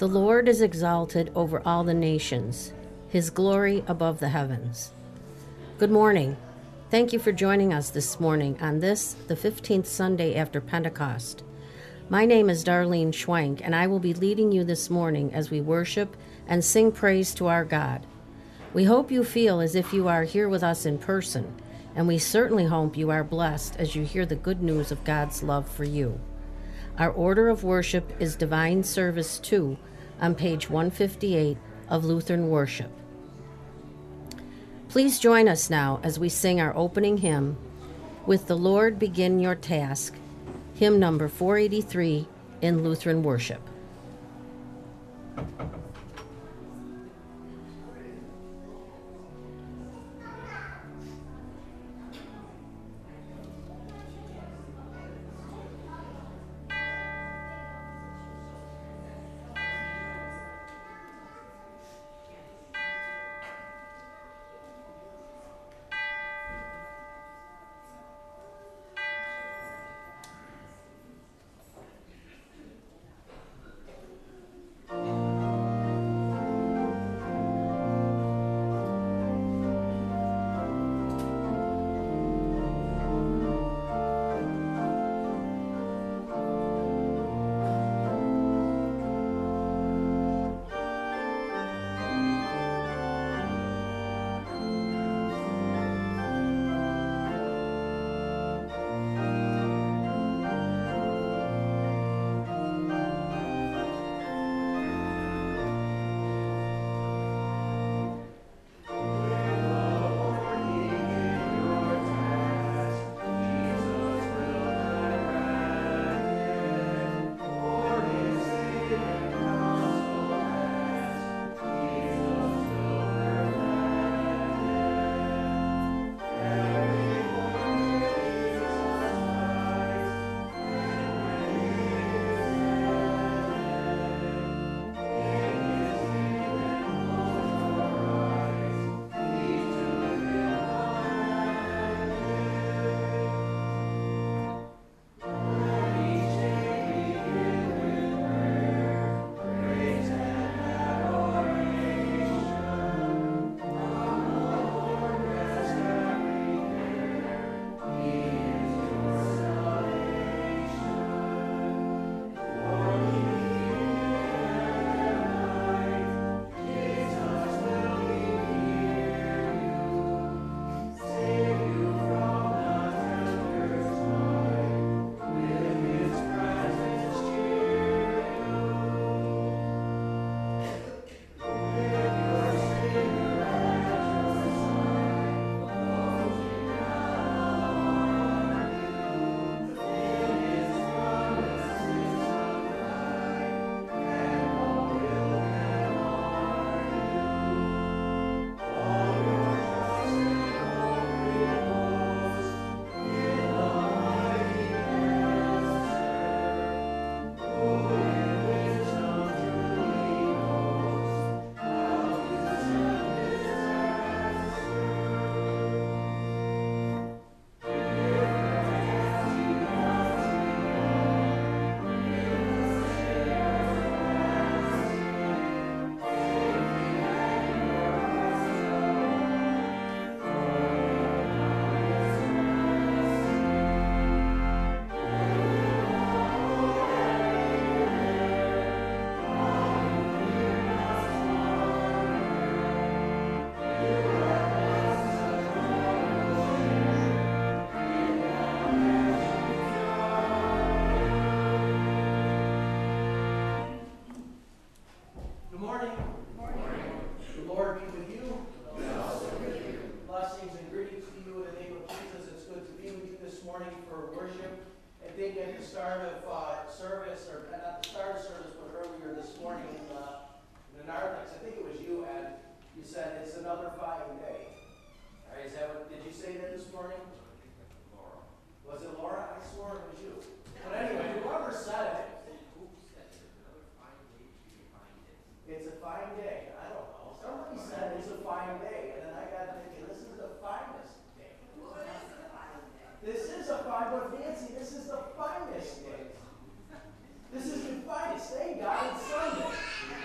The Lord is exalted over all the nations, his glory above the heavens. Good morning. Thank you for joining us this morning on this, the 15th Sunday after Pentecost. My name is Darlene Schwenk, and I will be leading you this morning as we worship and sing praise to our God. We hope you feel as if you are here with us in person, and we certainly hope you are blessed as you hear the good news of God's love for you. Our order of worship is Divine Service 2 on page 158 of Lutheran Worship. Please join us now as we sing our opening hymn, With the Lord Begin Your Task, hymn number 483 in Lutheran Worship. This is the finest day. This is the finest day, God. It's Sunday.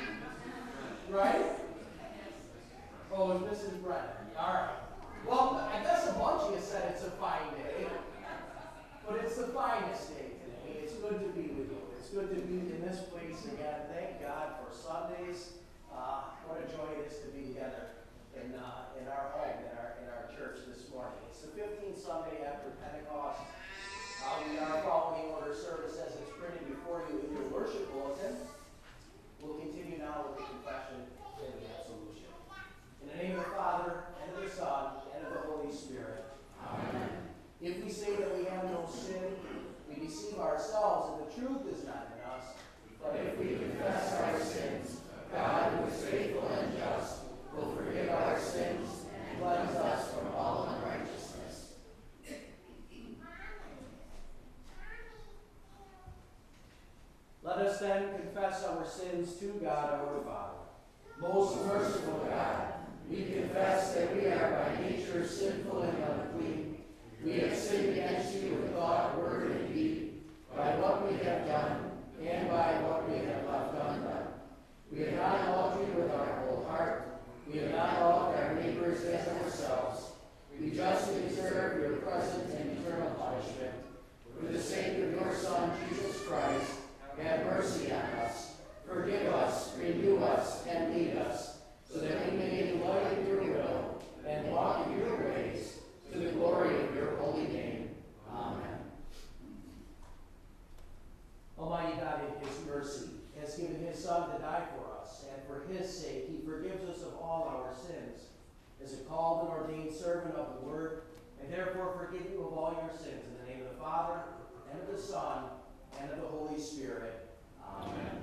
All right. Well, I guess a bunch of you said it's a fine day, but it's the finest day today. It's good to be with you. It's good to be in this place again. Thank God for Sundays. What a joy it is to be together in our home, in our church this morning. It's the 15th Sunday after Pentecost. We are following order service as it's printed before you in your worship bulletin. We'll continue now with the confession and the absolution. In the name of the Father, and of the Son, and of the Holy Spirit. Amen. If we say that we have no sin, we deceive ourselves, and the truth is not in us. But if we confess our sins, God, who is faithful and just, will forgive our sins and cleanse us from all unrighteousness. Let us then confess our sins to God our Father. Most merciful God, we confess that we are by nature sinful and unclean. We have sinned against you in thought, word, and deed, by what we have done and by what we have left undone. We have not loved you with our whole heart. We have not loved our neighbors as ourselves. We justly deserve your present and eternal punishment. For the sake of your Son, Jesus Christ, have mercy on us. Forgive us, renew us, and lead us, so that we may delight in your will and walk in your ways, to the glory of your holy name. Amen. Almighty God, in his mercy, has given his Son to die for us, and for his sake he forgives us of all our sins. As a called and ordained servant of the Word, and therefore forgive you of all your sins. In the name of the Father, and of the Son, and of the Holy Spirit. Amen.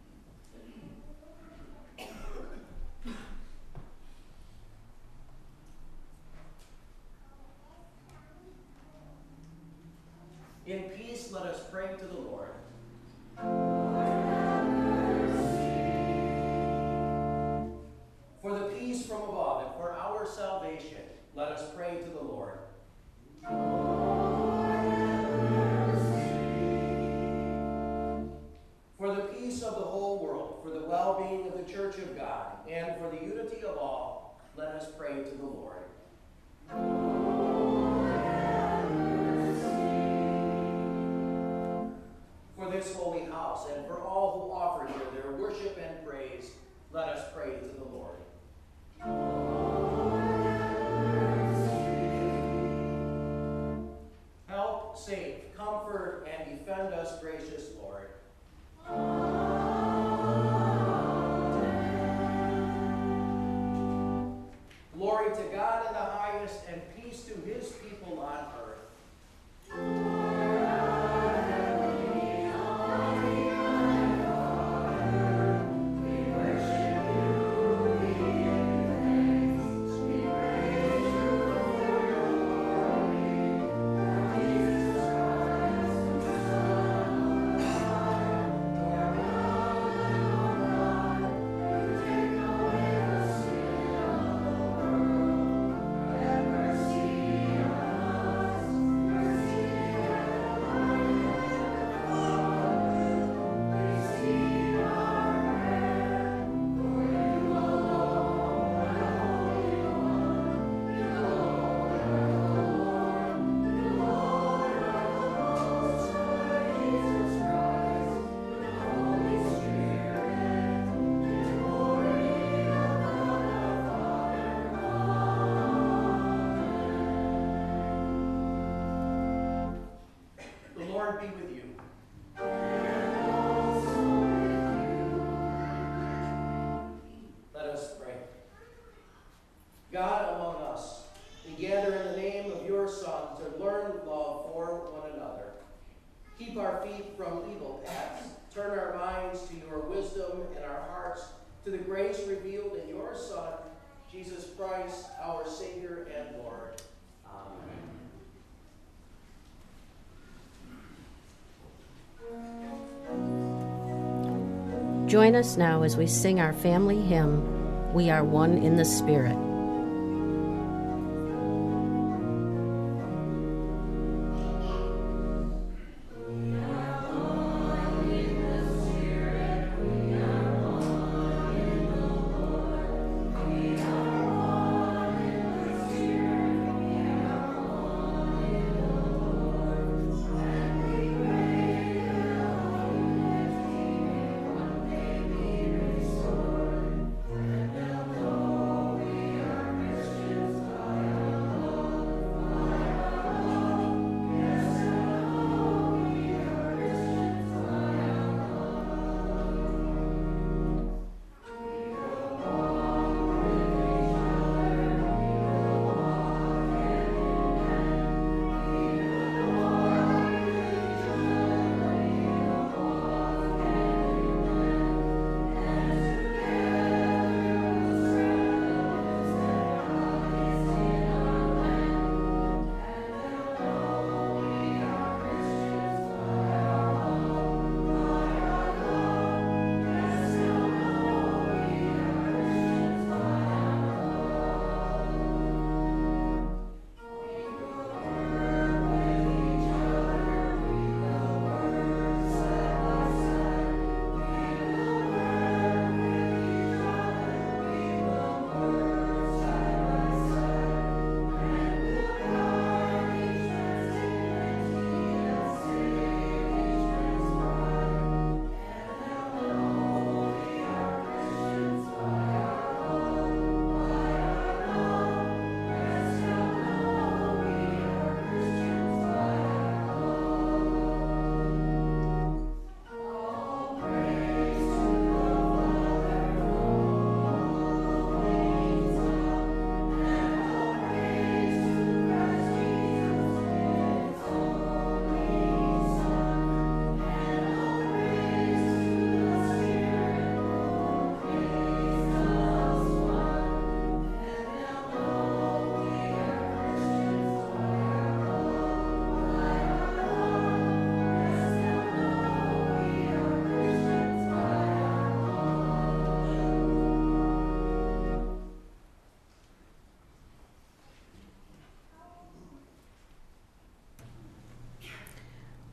In peace, let us pray to the Lord. For the peace from above and for our salvation, let us pray to the Lord. For the peace of the whole world, for the well-being of the Church of God, and for the unity of all, let us pray to the Lord. For this holy house, and for all who offer here their worship and praise, let us pray to the Lord. Help, save, comfort, and defend us, gracious Lord. Glory to God in the highest, and peace to his people on earth. Lord be with you. Let us pray. God among us, we gather in the name of your Son to learn love for one another. Keep our feet from evil paths. Turn our minds to your wisdom and our hearts to the grace revealed in your Son, Jesus Christ, our Savior and Lord. Amen. Join us now as we sing our family hymn, We Are One in the Spirit.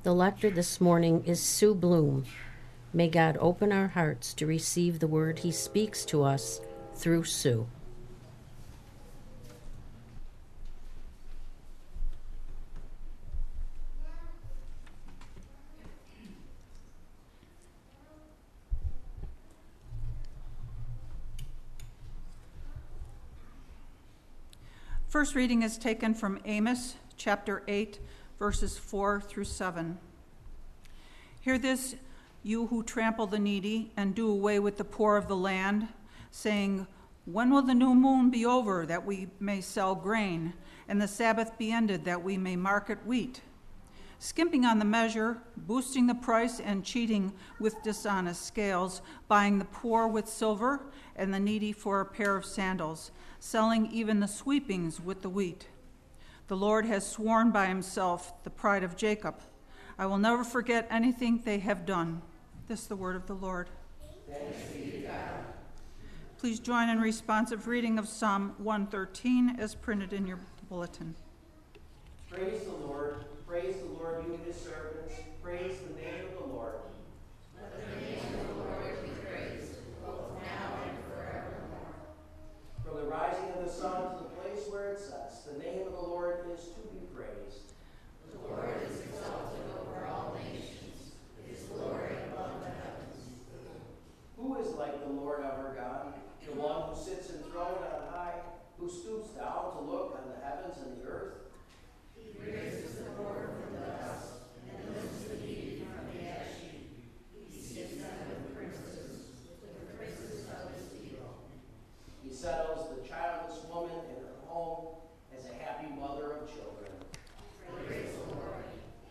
The lector this morning is Sue Bloom. May God open our hearts to receive the word he speaks to us through Sue. First reading is taken from Amos chapter 8, verses 4 through 7. Hear this, you who trample the needy and do away with the poor of the land, saying, when will the new moon be over that we may sell grain, and the Sabbath be ended that we may market wheat? Skimping on the measure, boosting the price, and cheating with dishonest scales, buying the poor with silver and the needy for a pair of sandals, selling even the sweepings with the wheat. The Lord has sworn by himself, the pride of Jacob, I will never forget anything they have done. This is the word of the Lord. Thanks be to God. Please join in responsive reading of Psalm 113 as printed in your bulletin. Praise the Lord, you his servants. Praise the name of the Lord. Let the name of the Lord be praised, both now and forevermore. From the rising of the sun to the place where it sets, the name of the Lord is to be praised. The Lord is exalted over all nations, his glory above the heavens. Who is like the Lord our God, the one who sits enthroned on high, who stoops down to look on the heavens and the earth? He raises the poor from the dust and lifts the needy from the ash heap. He sits them with princes, with the princes of his people. He settles the childless woman in her home as a happy mother of children. Praise the Lord.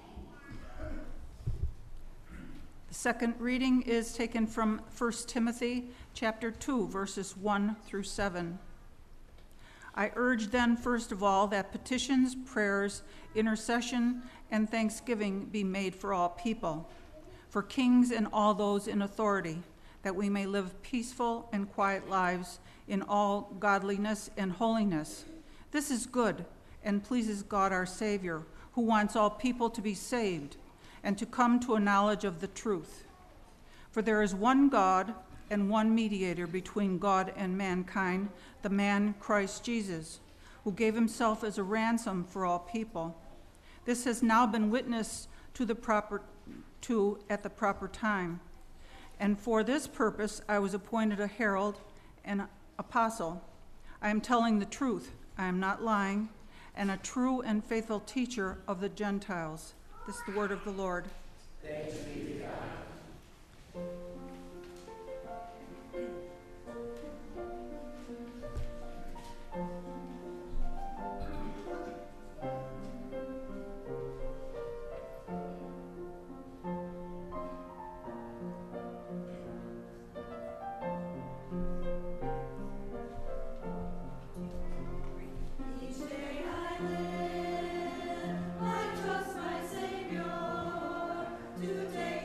The second reading is taken from 1 Timothy chapter 2, verses 1 through 7. I urge then, first of all, that petitions, prayers, intercession, and thanksgiving be made for all people, for kings and all those in authority, that we may live peaceful and quiet lives in all godliness and holiness. This is good and pleases God our Savior, who wants all people to be saved and to come to a knowledge of the truth. For there is one God and one mediator between God and mankind, the man Christ Jesus, who gave himself as a ransom for all people. This has now been witnessed to at the proper time. And for this purpose I was appointed a herald and apostle. I am telling the truth, I am not lying, and a true and faithful teacher of the Gentiles. This is the word of the Lord. Thanks be to God. Each day I live, I trust my Savior to take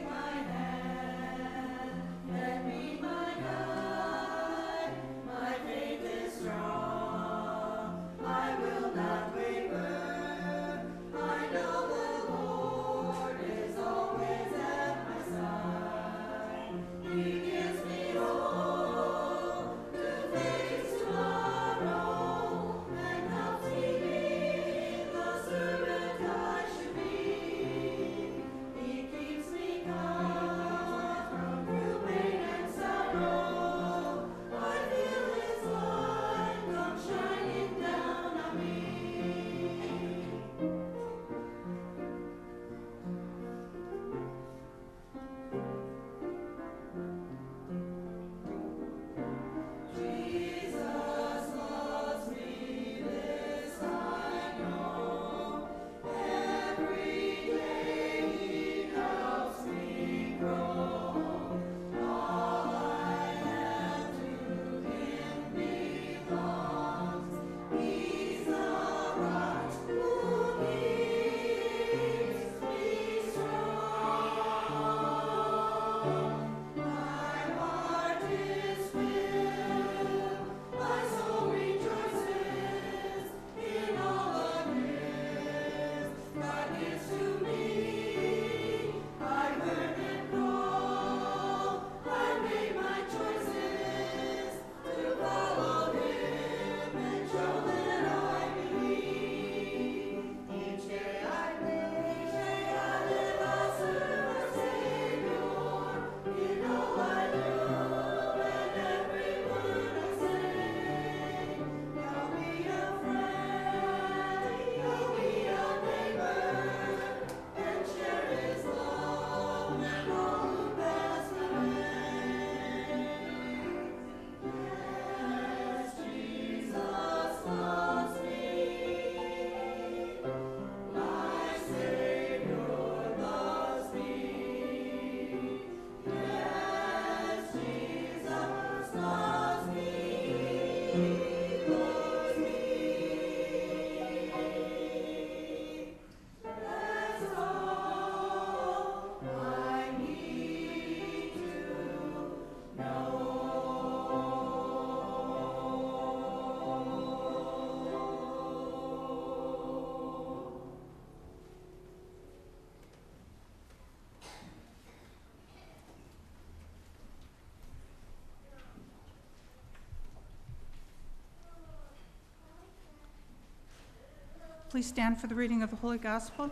Please stand for the reading of the Holy Gospel.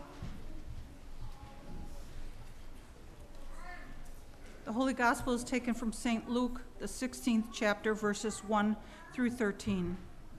The Holy Gospel is taken from St. Luke, the 16th chapter, verses 1 through 13.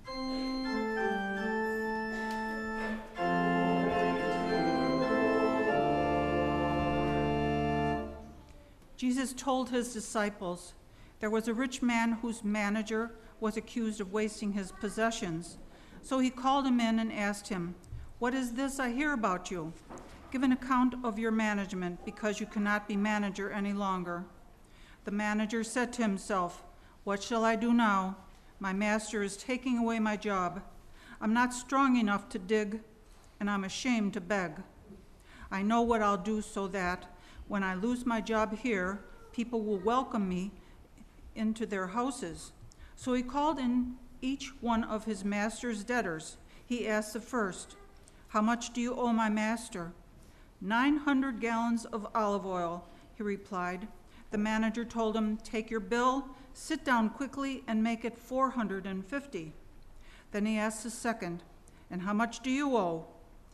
Jesus told his disciples, "There was a rich man whose manager was accused of wasting his possessions. So he called him in and asked him, 'What is this I hear about you? Give an account of your management, because you cannot be manager any longer.' The manager said to himself, 'What shall I do now? My master is taking away my job. I'm not strong enough to dig, and I'm ashamed to beg. I know what I'll do so that, when I lose my job here, people will welcome me into their houses.' So he called in each one of his master's debtors. He asked the first, 'How much do you owe my master?' 900 gallons of olive oil,' he replied. The manager told him, 'Take your bill, sit down quickly, and make it 450. Then he asked the second, 'And how much do you owe?'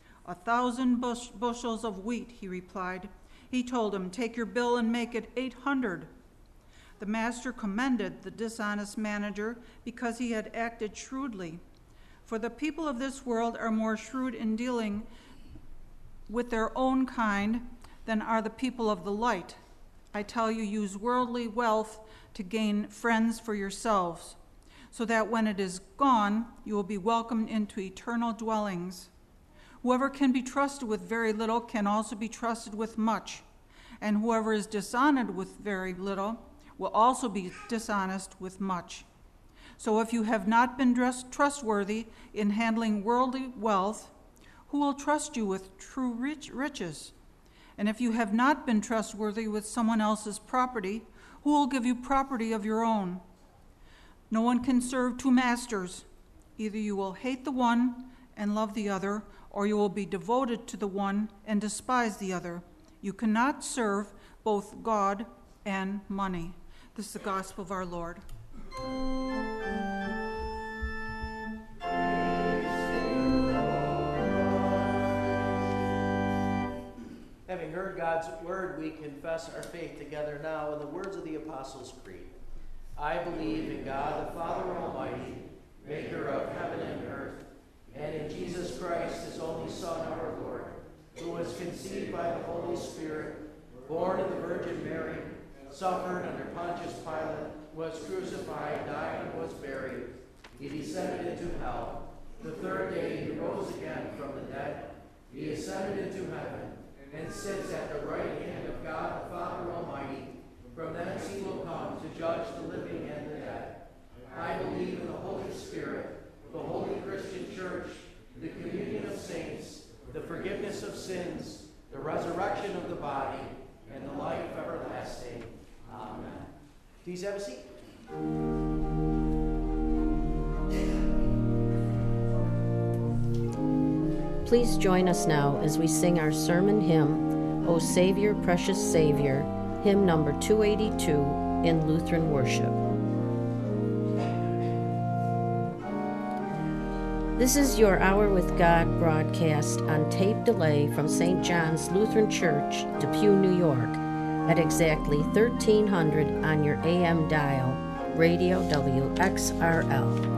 1,000 bushels of wheat,' he replied. He told him, 'Take your bill and make it 800. The master commended the dishonest manager because he had acted shrewdly. For the people of this world are more shrewd in dealing with their own kind than are the people of the light. I tell you, use worldly wealth to gain friends for yourselves, so that when it is gone, you will be welcomed into eternal dwellings. Whoever can be trusted with very little can also be trusted with much, and whoever is dishonored with very little will also be dishonest with much. So if you have not been trustworthy in handling worldly wealth, who will trust you with true riches? And if you have not been trustworthy with someone else's property, who will give you property of your own? No one can serve two masters. Either you will hate the one and love the other, or you will be devoted to the one and despise the other. You cannot serve both God and money." This is the gospel of our Lord. Having heard God's word, we confess our faith together now in the words of the Apostles' Creed. I believe in God, the Father Almighty, maker of heaven and earth, and in Jesus Christ, his only Son, our Lord, who was conceived by the Holy Spirit, born of the Virgin Mary, suffered under Pontius Pilate, was crucified, died, and was buried. He descended into hell. The third day he rose again from the dead. He ascended into heaven and sits at the right hand of God the Father Almighty. From thence he will come to judge the living and the dead. I believe in the Holy Spirit, the holy Christian Church, the communion of saints, the forgiveness of sins, the resurrection of the body, and the life everlasting. Amen. Please have a seat. Please join us now as we sing our sermon hymn, O Savior, Precious Savior, hymn number 282 in Lutheran worship. This is your Hour with God broadcast on tape delay from St. John's Lutheran Church, Depew, New York, at exactly 1300 on your AM dial, Radio WXRL.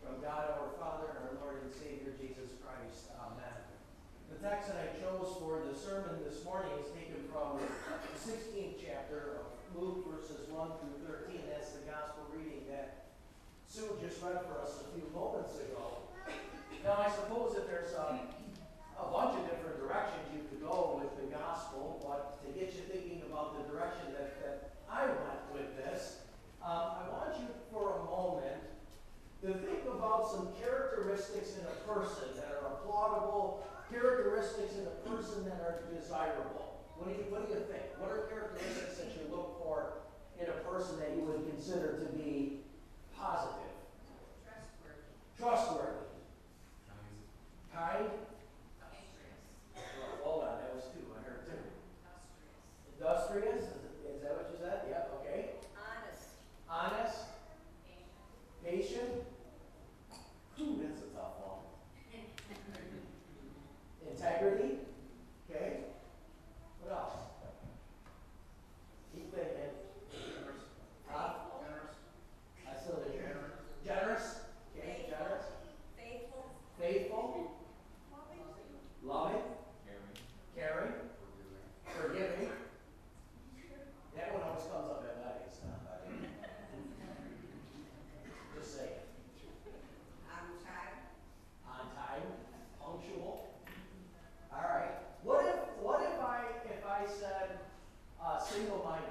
From God our Father and our Lord and Savior Jesus Christ. Amen. The text that I chose for the sermon this morning is taken from the 16th chapter of Luke, verses 1 through 13. That's the gospel reading that Sue just read for us a few moments ago. Now, I suppose that there's a bunch of different directions you could go with the gospel, but to get you thinking about the direction that I went with this, I want you for a moment to think about some characteristics in a person that are applaudable, characteristics in a person that are desirable. What do you think? What are characteristics that you look for in a person that you would consider to be positive? Trustworthy. Kind. Hold on, that was two. I heard two. Industrious. Is that what you said? Yeah. Okay. Honest. Patient. Ooh, that's a tough one. Integrity. Okay. What else? Keep thinking. Huh? I still did. Generous. Okay. Generous. Faithful. Loving. Caring. Forgiving. That one always comes up at weddings. Just say it. On time. Punctual. All right. What if I said single-minded?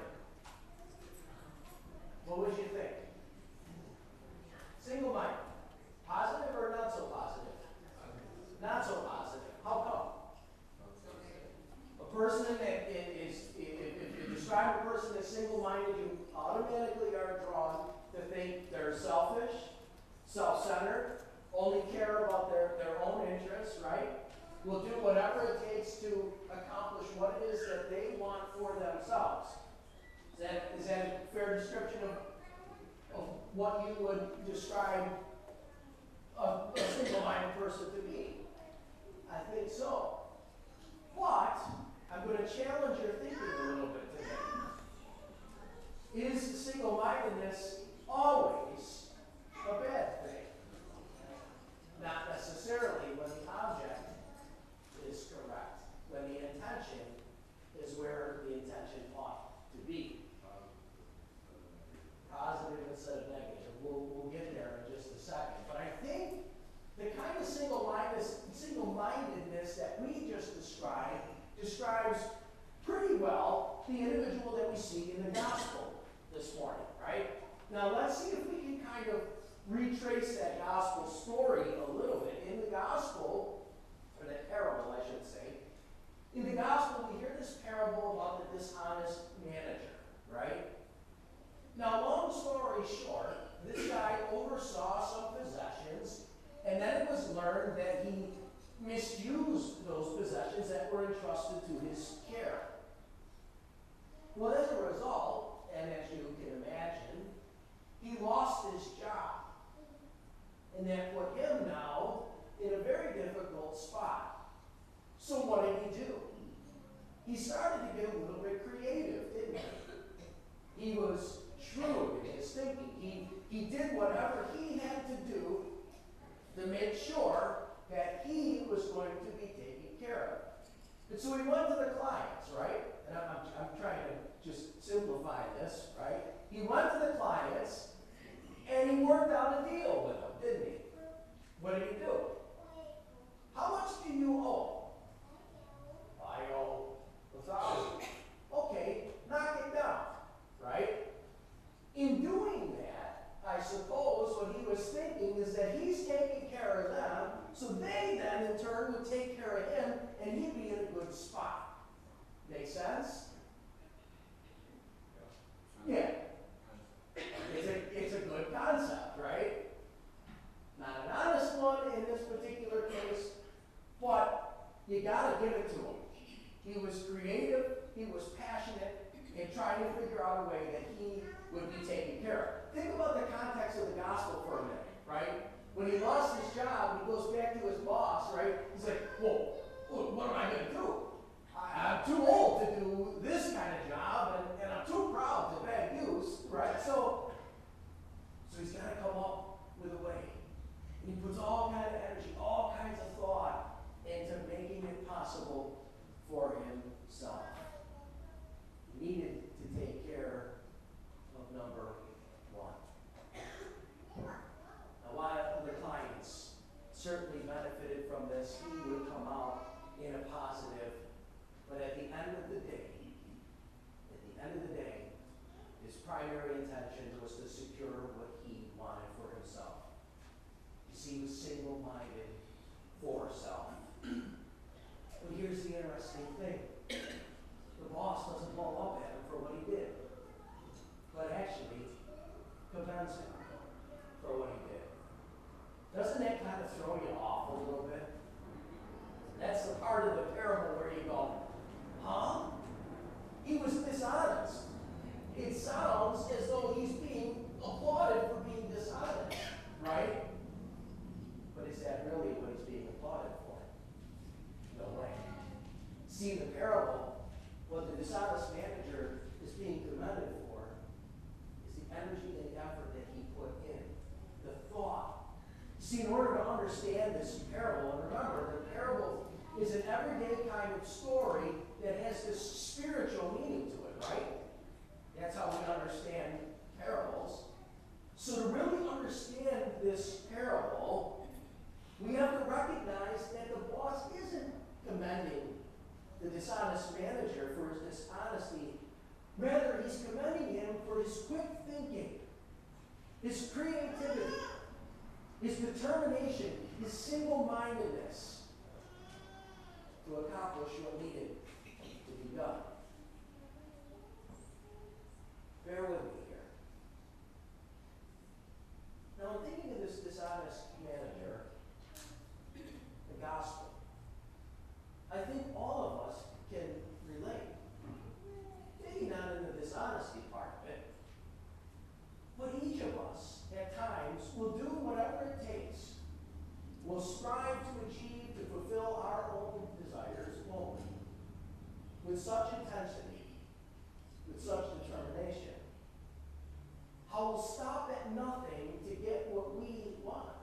What would you think? Single-minded. Positive or not so positive? Not so positive. How come? A person that is, if you describe a person as single-minded, you automatically are drawn to think they're selfish, self-centered, only care about their own interests, right? Will do whatever it takes to accomplish what it is that they want for themselves. Is that a fair description of what you would describe a single-minded person to be? I think so. But I'm going to challenge your thinking a little bit today. Is single-mindedness always a bad thing? Not necessarily when the object is correct, when the intention is where the intention ought to be. Positive instead of negative. We'll get there in just a second. But I think the kind of single-mindedness that we just describes pretty well the individual that we see in the gospel this morning, right? Now let's see if we can kind of retrace that gospel story a little bit. In the gospel, or that parable, I should say, in the gospel we hear this parable about the dishonest manager, right? Now, long story short, this guy oversaw some possessions, and then it was learned that he misused those possessions that were entrusted to his care. Well, as a result, and as you can imagine, he lost his job. And that put him now in a very difficult spot. So what did he do? He started to get a little bit creative, didn't he? He was shrewd in his thinking. He did whatever he had to do to make sure that he was going to be taken care of. And so he went to the clients, right? And I'm trying to just simplify this, right? He went to the clients and he worked out a deal with them, didn't he? What did he do? How much do you owe? I owe 1,000. Okay, knock it down, right? In doing that, I suppose what he was thinking is that he's taking care of them, so they then in turn would take care of him, and he'd be in a good spot. Make sense? Yeah. It's a good concept, right? Not an honest one in this particular case, but you got to give it to him. He was creative, he was passionate, in trying to figure out a way that he would be taken care of. Think about the context of the gospel for a minute, right? When he lost his job, he goes back to his boss, right? He's like, whoa, what am I going to do? I'm too old to do this kind of job, and I'm too proud to beg you, Doesn't that kind of throw you off a little bit? That's the part of the parable where you go, huh? He was dishonest. It sounds as though he's being applauded for being dishonest, right? But is that really what he's being applauded for? No way. See, the parable, what the dishonest manager is being commended for is the energy and effort that he put in, the thought. See, in order to understand this parable, and remember, the parable is an everyday kind of story that has this spiritual meaning to it, right? That's how we understand parables. So to really understand this parable, we have to recognize that the boss isn't commending the dishonest manager for his dishonesty. Rather, he's commending him for his quick thinking, his creativity, his determination, his single-mindedness to accomplish what needed to be done. Bear with me here. Now, I'm thinking of this dishonest manager, the gospel. I think all of us can relate. Maybe not in the dishonesty part of it, but each of us, at times, will do whatever it takes. We'll strive to achieve, to fulfill our own desires, won't we? With such intensity, with such determination. How we'll stop at nothing to get what we want.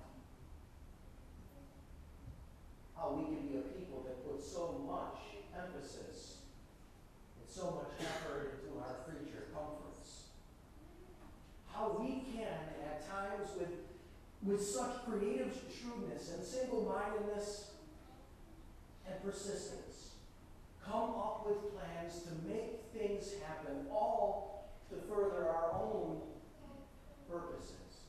How we can be a people that put so much emphasis and so much effort into our creature comforts. How we can, at times, with such creative shrewdness and single-mindedness and persistence, come up with plans to make things happen, all to further our own purposes.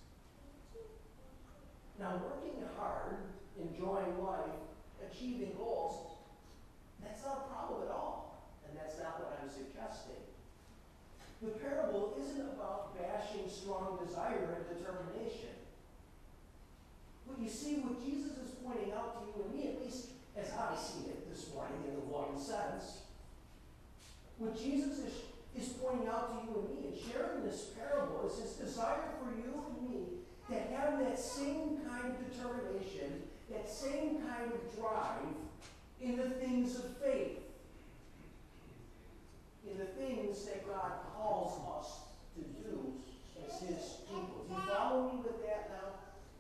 Now, working hard, enjoying life, achieving goals, that's not a problem at all. And that's not what I'm suggesting. The parable isn't about bashing strong desire and determination. But you see, what Jesus is pointing out to you and me, at least as I see it this morning in the one sense, what Jesus is pointing out to you and me and sharing this parable is his desire for you and me to have that same kind of determination, that same kind of drive in the things of faith, in the things that God calls us to do as his people. Do you follow me with that now?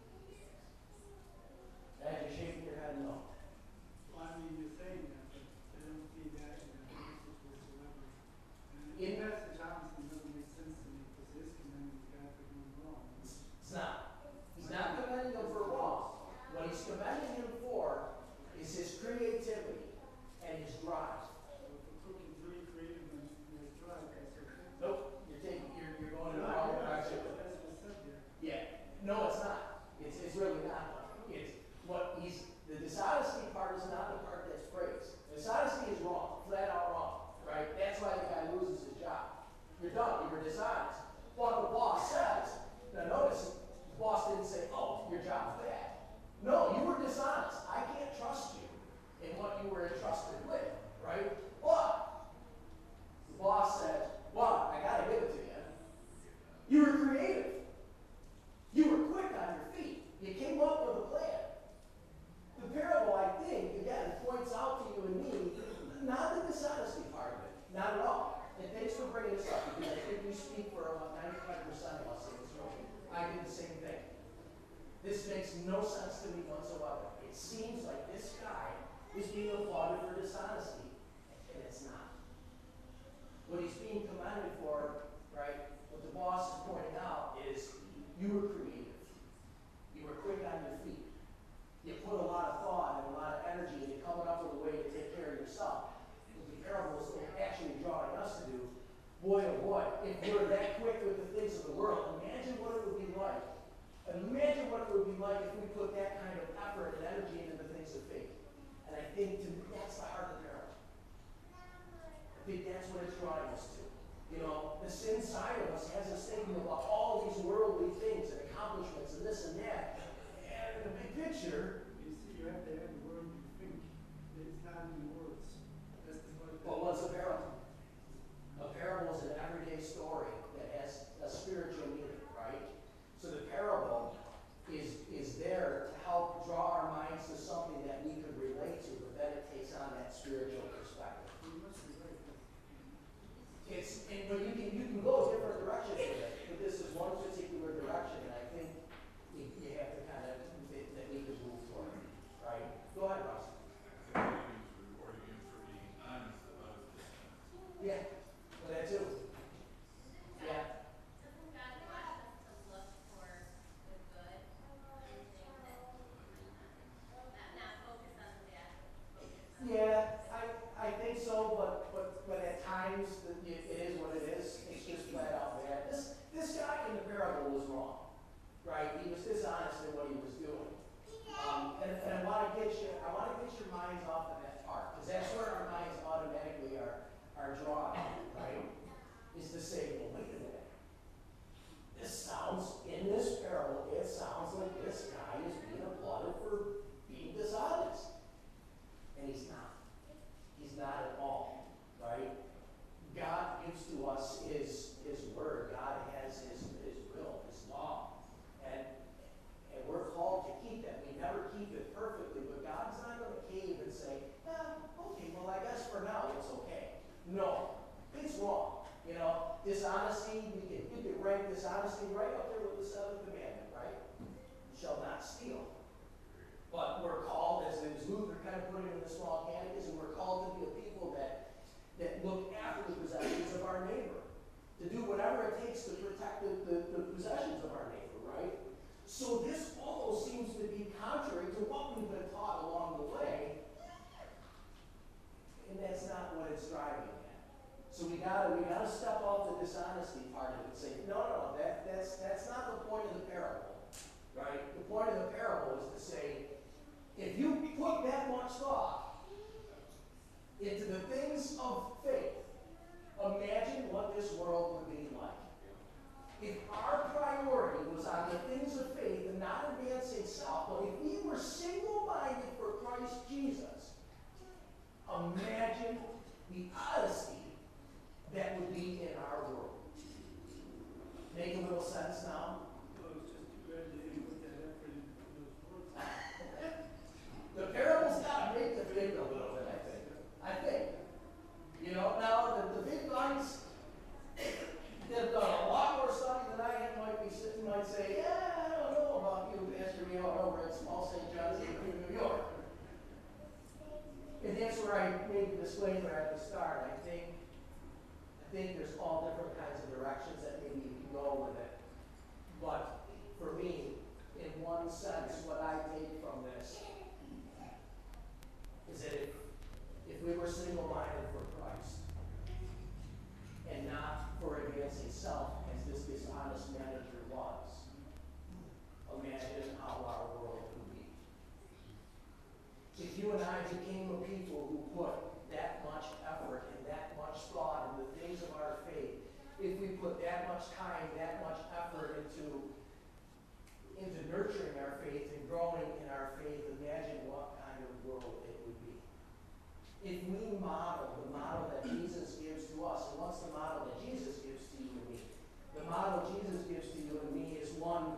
As you're shaking your head, no. Well, I mean, you're saying that, but I don't see that in the passage whatsoever. And In- the passage obviously doesn't make sense to me because it is commending the guy for doing wrong. It's not. He's not commending him for wrong. What he's commending him for is his creativity and his drive. So if a cook is really creative and there's drive, that's okay. Nope, you're going in the wrong direction. That's what's said there. Yeah. No, it's not. It's really not. It's what the dishonesty part is not the part that's praised. Dishonesty is wrong, flat out wrong, right? That's why the guy loses his job. You're done. You were dishonest. What the boss says, now notice, the boss didn't say, oh, your job's bad. No, you were dishonest. I can't trust you in what you were entrusted with, right? But the boss said, well, I got to give it to you. You were creative. You were quick on your feet. You came up with a plan. The parable, I think, again, points out to you and me, not the dishonesty part of it, not at all. And thanks for bringing this up, because I think you speak for about 95% of us in this room. I did the same thing. This makes no sense to me whatsoever. It seems like this guy is being applauded for dishonesty, and it's not. What he's being commended for, right, what the boss is pointing out is you were creative. You were quick on your feet. You put a lot of thought and a lot of energy into coming up with a way to take care of yourself. What the parable is actually drawing us to do, boy oh boy, if we're that quick with the things of the world, imagine what it would be like. Imagine what it would be like if we put that kind of effort and energy into the things of faith. And I think to me, that's the heart of the parable. I think that's what it's drawing us to. You know, the sin side of us has us thinking about all these worldly things and accomplishments and this and that. And in the is to say, well, wait a minute. This sounds, in this parable, it sounds like this guy is being applauded for being dishonest. And he's not. He's not at all, right? God gives to us his word. God has his will, his law. And we're called to keep that. We never keep it perfectly, but God's not going to cave and say, okay, well, I guess for now it's okay. No, it's wrong. You know, dishonesty, we could rank dishonesty right up there with the seventh commandment, right? You shall not steal. But we're called, as Luther kind of put it in the small catechism, we're called to be a people that look after the possessions of our neighbor, to do whatever it takes to protect the possessions of our neighbor, right? So this almost seems to be contrary to what we've been taught along the way, and that's not what it's driving at. So we gotta step off the dishonesty part of it and say, no, that's not the point of the parable, right? The point of the parable is to say, if you put that much thought into the things of faith, imagine what this world would be like. If our priority was on the things of faith and not advancing self, but if we were single-minded for Christ Jesus, imagine the honesty that would be in our world. Make a little sense now? Well, it's just too bad they didn't put that effort into those words. The parable's got to make you think a little bit, I think. You know, now the big guys that have done a lot more study than I have might say, yeah, I don't know about you, Pastor Neil, over at Small St. John's in New York. And that's where I made the disclaimer at the start. I think there's all different kinds of directions that maybe you can go with it. But for me, in one sense, what I take from this is that if we were single-minded for Christ and not for advancing self, as this dishonest manager was, imagine how our world would be. If you and I became a people who put that much effort and that much thought in the things of our faith, if we put that much time, that much effort into nurturing our faith and growing in our faith, imagine what kind of world it would be. If we model the model that Jesus gives to us, and what's the model that Jesus gives to you and me? The model Jesus gives to you and me is one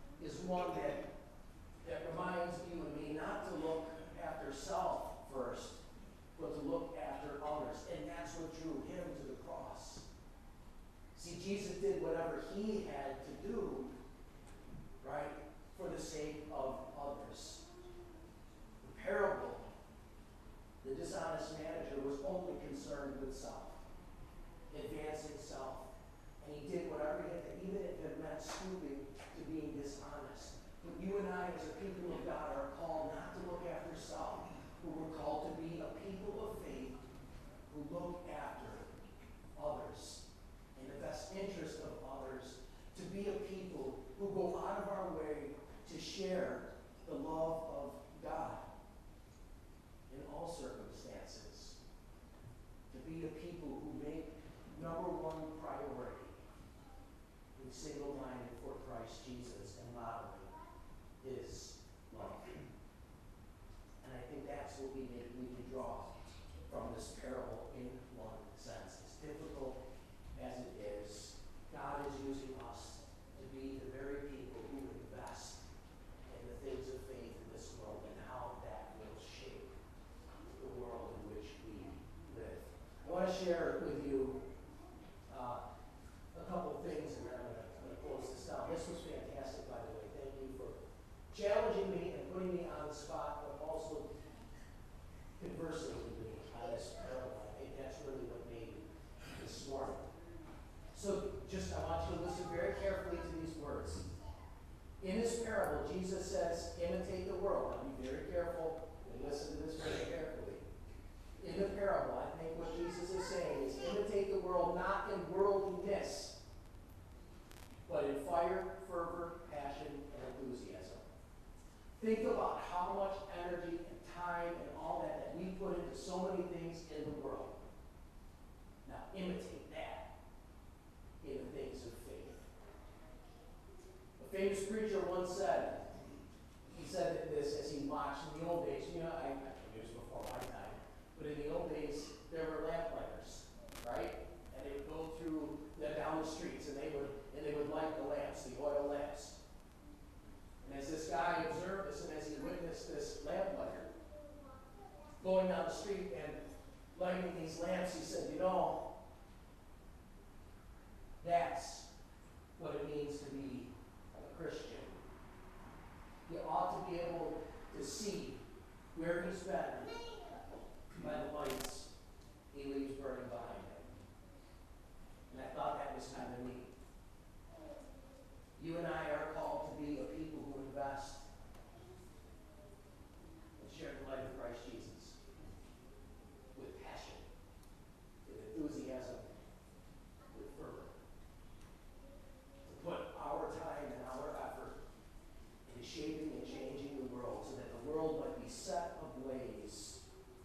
that reminds you and me not to look after self first, but to look after others. And that's what drew him to the cross. See, Jesus did whatever he had to do, right, for the sake of others. The parable, the dishonest manager was only concerned with self, advancing self. And he did whatever he had to, even if it meant stooping to being dishonest. But you and I, as a people of God, are called not to look after self, but we're called to be a people of faith who look after others in the best interest of others, to be a people who go out of our way to share the love of God in all circumstances, to be a people who make number one priority in single-minded for Christ Jesus and modeling his love. And I think that's what we can draw from this parable in one sense. As difficult as it is, God is using us to be the very people who invest in the things of faith in this world and how that will shape the world in which we live. I want to share with you a couple of things, and then I'm going to close this down. This was fantastic, by the way. Thank you for challenging me and putting me on the spot, but also conversing with me on this parable. I think that's really what made this morning. So I want you to listen very carefully to these words. In this parable, Jesus says, imitate the world. Now be very careful and listen to this very carefully. In the parable, I think what Jesus is saying is imitate the world not in worldliness, but in fire, fervor, passion, and enthusiasm. Think about how much energy and time and all that we put into so many things in the world. Now imitate that. famous preacher once said, he said this as he watched in the old days, you know, I it was before my time, but in the old days, there were lamplighters, right? And they would go through down the streets, and they would light the lamps, the oil lamps. And as this guy observed this, and as he witnessed this lamplighter going down the street and lighting these lamps, he said, you know, that's what it means to be a Christian. You ought to be able to see where he's been by the lights he leaves burning behind him. And I thought that was kind of neat. You and I are called to be a people who invest and share the light of Christ Jesus with passion, with enthusiasm, with fervor. To put our time and our effort into shaping and changing the world so that the world might be set ablaze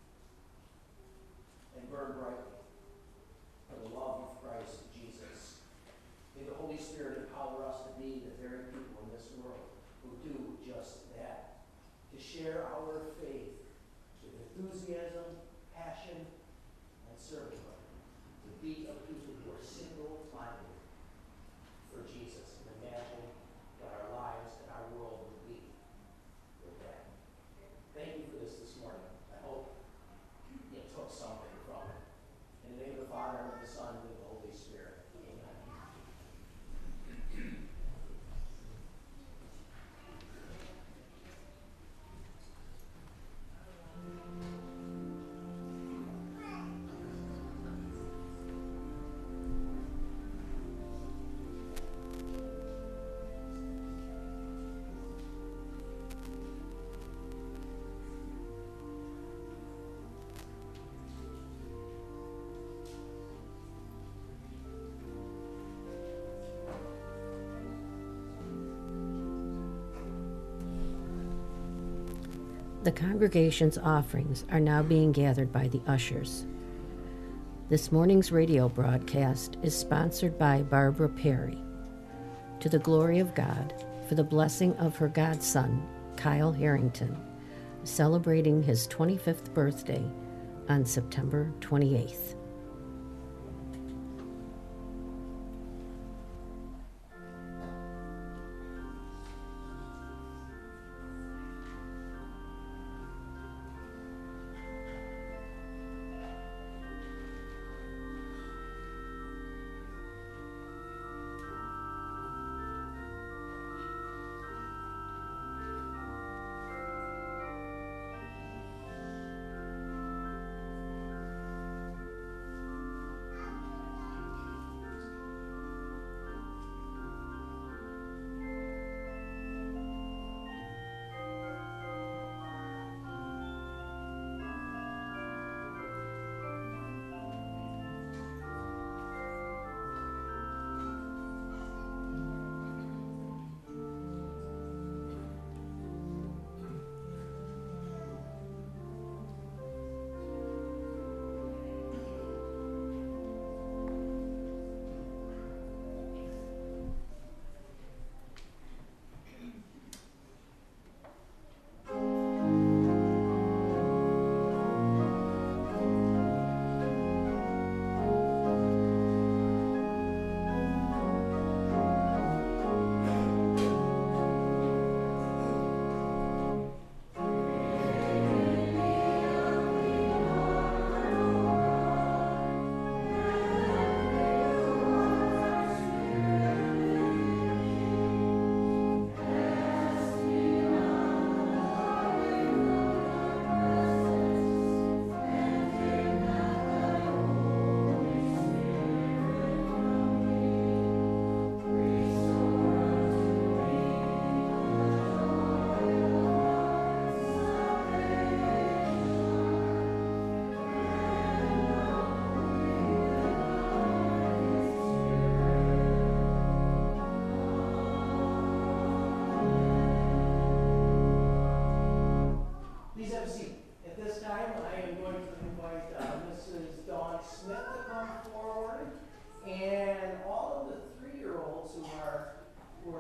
and burn brightly for the love of Christ Jesus. May the Holy Spirit empower us to be the very people in this world who do just that. To share our faith with enthusiasm, passion, and servanthood. To be a people who are single-minded for Jesus and imagine what our lives and our world would be with that. Thank you for this morning. I hope you took something from it. In the name of the Father, and of the Son, and of the Holy Spirit. Amen. The congregation's offerings are now being gathered by the ushers. This morning's radio broadcast is sponsored by Barbara Perry, to the glory of God, for the blessing of her godson, Kyle Harrington, celebrating his 25th birthday on September 28th.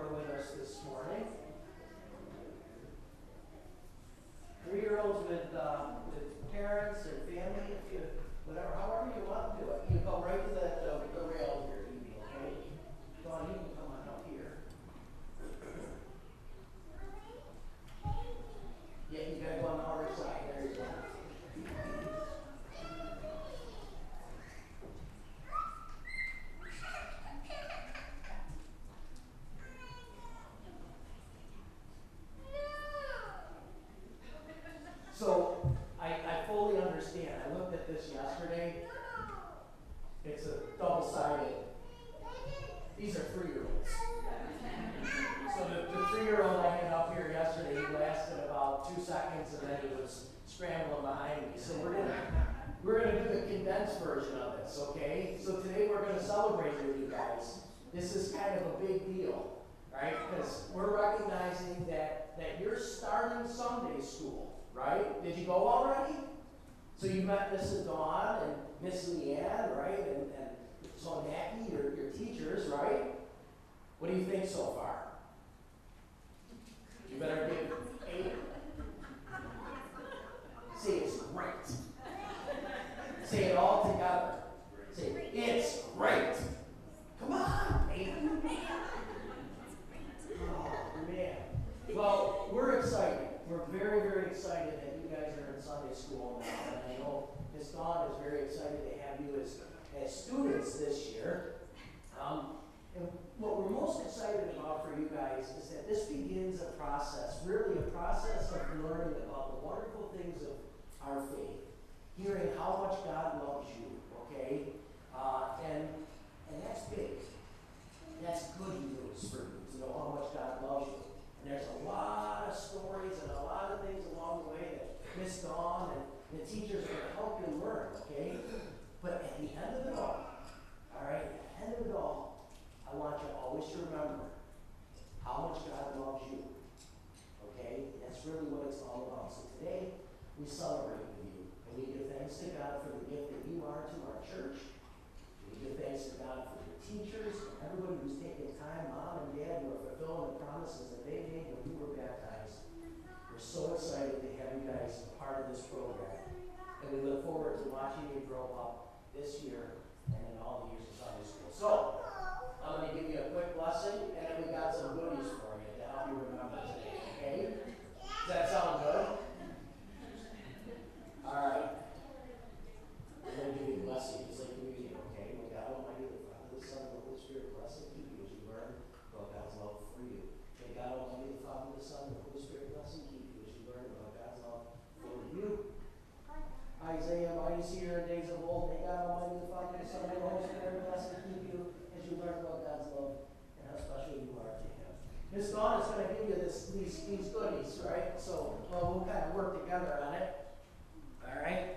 are with us this morning. 3-year-olds with parents and family, if you, whatever, however you want to do it. You go right to the rail here, Evie, okay? Dawn, you can come on up here. Yeah, you gotta go on the other side. There you go. So, I fully understand. I looked at this yesterday. It's a double-sided. These are 3-year-olds. So the 3-year-old I had up here yesterday, he lasted about 2 seconds and then he was scrambling behind me. So we're gonna do the condensed version of this, okay? So today we're gonna celebrate with you guys. This is kind of a big deal, right? Because we're recognizing that you're starting Sunday school, right? Did you go already? So you met Mrs. Dawn and Miss Leanne, right? And so Mackie, your teachers, right? What do you think so far? You better give 8. Say it's great. Say it all together. Say, it's great. Come on, 8. Oh, man. Well, we're excited. We're very, very excited that you guys are in Sunday school now. And I know Miss Dawn is very excited to have you as students this year. And what we're most excited about for you guys is that this begins a process, really a process of learning about the wonderful things of our faith, hearing how much God loves you, okay? And that's big. That's good news for you to know how much God loves you. And there's a lot of stories and a lot of things along the way that Miss Dawn and the teachers are going to help you learn, okay? But at the end of it all, right, at the end of it all, I want you always to remember how much God loves you, okay? That's really what it's all about. So today, we celebrate with you, and we give thanks to God for the gift that you are to our church. We give thanks to God for your teachers, and everybody who's taken time, Mom and Dad, who are fulfilling the promises that they made when you were baptized. We're so excited to have you guys a part of this program, and we look forward to watching you grow up this year and in all the years of Sunday school. So, I'm going to give you a quick lesson, and then we got some goodies for you to help you remember today, okay? Does that sound good? All right. I'm going to give you a blessing, just like we do, okay? May God Almighty, the Father, the Son, and the Holy Spirit bless and keep you as you learn about God's love for you. May God Almighty, the Father, the Son, and the Holy Spirit bless and keep you as you learn about God's love for you. Isaiah, mighty seer in days of old, may God Almighty, the Father, the Son, and the Holy Spirit bless and keep you as you learn about God's love and how special you are to Him. Miss Dawn is going to give you these goodies, right? So we'll kind of work together on it. All right?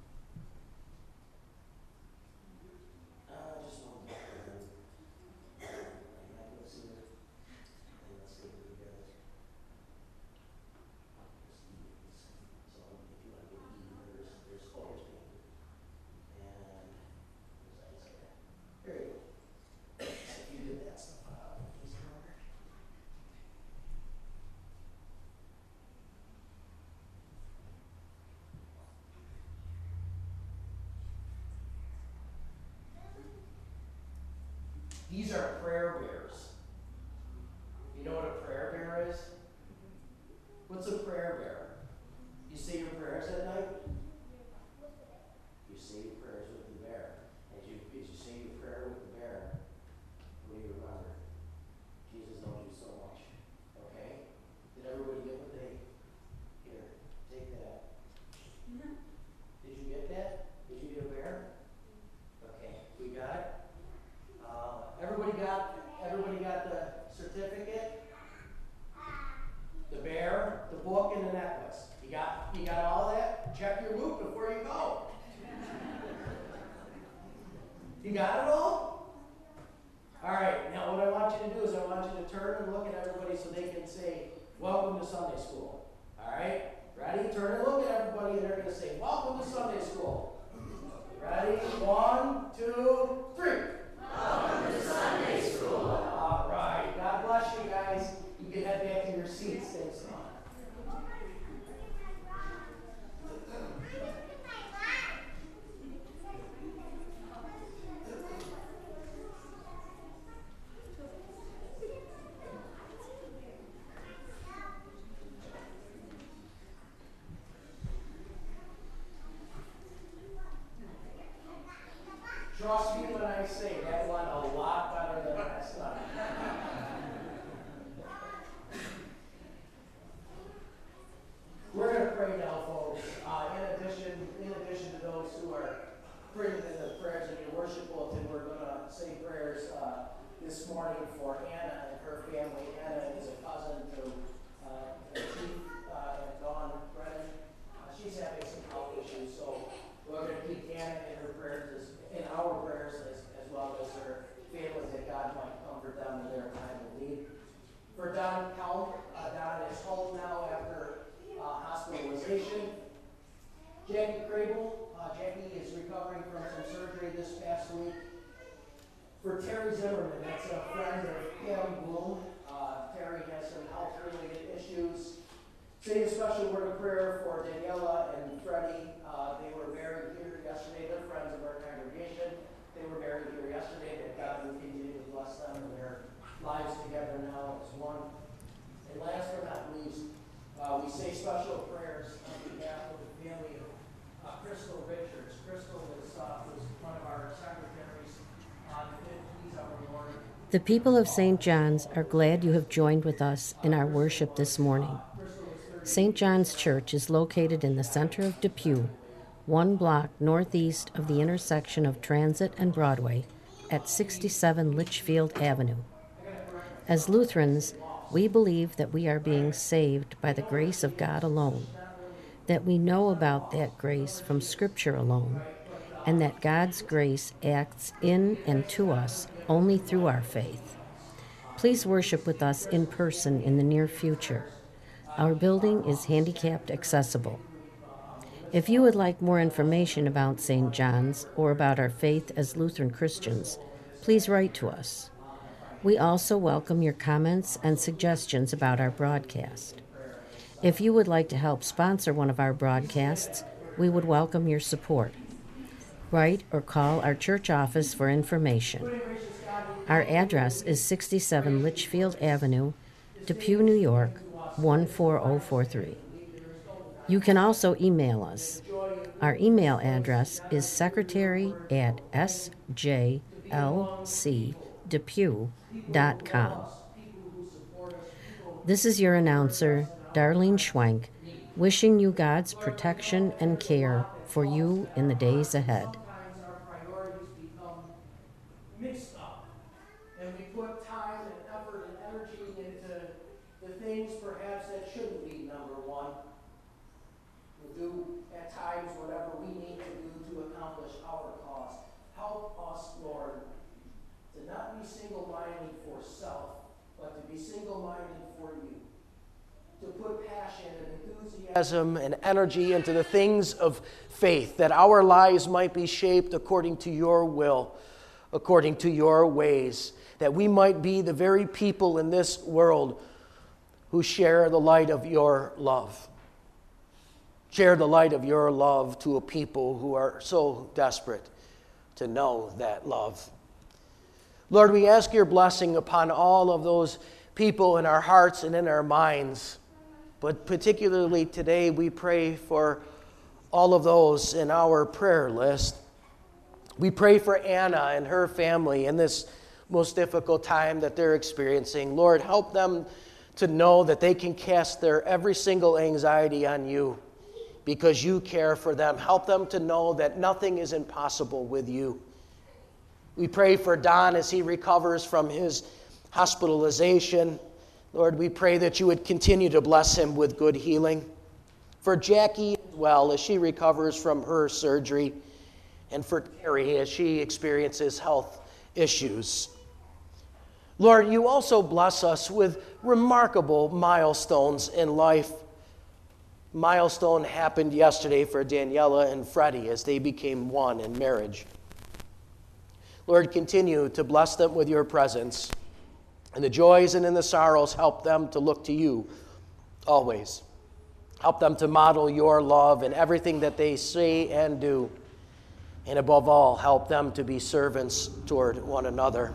Just one more. I'm not going to see it. And let's get it together. So if you want to get E, there's always paper. And there's Isaiah. There you go. If you did that stuff out, please remember. These are prayer bears. You know what a prayer bear is? What's a prayer bear? You say your prayers at night? You say your prayers with the bear. As you say your prayer with the bear, what do you remember? Jesus loves you so much. Okay? Did everybody get what they... Here, take that. Did you get that? Did you get a bear? Okay, we got it. Everybody got the certificate, the bear, the book, and the necklace. You got all that? Check your loop before you go. You got it all? All right. Now what I want you to do is I want you to turn and look at everybody so they can say, "Welcome to Sunday School." All right. Ready? Turn and look at everybody, and they're going to say, "Welcome to Sunday School." Ready? 1, 2, 3. Welcome to Sunday School. All right. God bless. bless you guys. You can head back to your seats. Thanks, Don. Trust me when I say that went a lot better than last time. We're going to pray now, folks. In addition to those who are printed in the prayers in your worship bulletin, we're going to say prayers this morning for Anna and her family. Anna is a cousin to Chief and Dawn Brennan. She's having some health issues, so we're going to keep Anna in her prayers, in our prayers, as well as her family, that God might comfort them in their time of need. For Don Count, Don is home now after hospitalization. Jackie Crable, Jackie is recovering from some surgery this past week. For Terry Zimmerman, that's a friend of Pam Bloom. Terry has some health-related issues. Say a special word of prayer for Daniela and Freddie. They were married here yesterday. They're friends of our congregation. They were married here yesterday. That God will continue to bless them and their lives together now as one. And last but not least, we say special prayers on behalf of the family of Crystal Richards. Crystal was one of our secretaries on the Please Our Lord. The people of St. John's are glad you have joined with us in our worship this morning. St. John's Church is located in the center of Depew, 1 block northeast of the intersection of Transit and Broadway at 67 Litchfield Avenue. As Lutherans, we believe that we are being saved by the grace of God alone, that we know about that grace from Scripture alone, and that God's grace acts in and to us only through our faith. Please worship with us in person in the near future. Our building is handicapped accessible. If you would like more information about St. John's or about our faith as Lutheran Christians, please write to us. We also welcome your comments and suggestions about our broadcast. If you would like to help sponsor one of our broadcasts, we would welcome your support. Write or call our church office for information. Our address is 67 Litchfield Avenue, Depew, New York, 14043. You can also email us. Our email address is secretary@sjlcdepew.com. This is your announcer, Darlene Schwenk, wishing you God's protection and care for you in the days ahead. Sometimes our priorities become mixed up, and we put time and effort and energy into the things perhaps that shouldn't be number one. We'll do at times whatever we need to do to accomplish our cause. Help us, Lord, to not be single-minded for self, but to be single-minded for you. To put passion and enthusiasm and energy into the things of faith, that our lives might be shaped according to your will, according to your ways, that we might be the very people in this world who share the light of your love. Share the light of your love to a people who are so desperate to know that love. Lord, we ask your blessing upon all of those people in our hearts and in our minds. But particularly today, we pray for all of those in our prayer list. We pray for Anna and her family in this most difficult time that they're experiencing. Lord, help them to know that they can cast their every single anxiety on you because you care for them. Help them to know that nothing is impossible with you. We pray for Don as he recovers from his hospitalization. Lord, we pray that you would continue to bless him with good healing. For Jackie as well, as she recovers from her surgery. And for Terry, as she experiences health issues. Lord, you also bless us with remarkable milestones in life. Milestone happened yesterday for Daniela and Freddie as they became one in marriage. Lord, continue to bless them with your presence In the joys and in the sorrows, help them to look to you always. Help them to model your love in everything that they say and do. And above all, help them to be servants toward one another.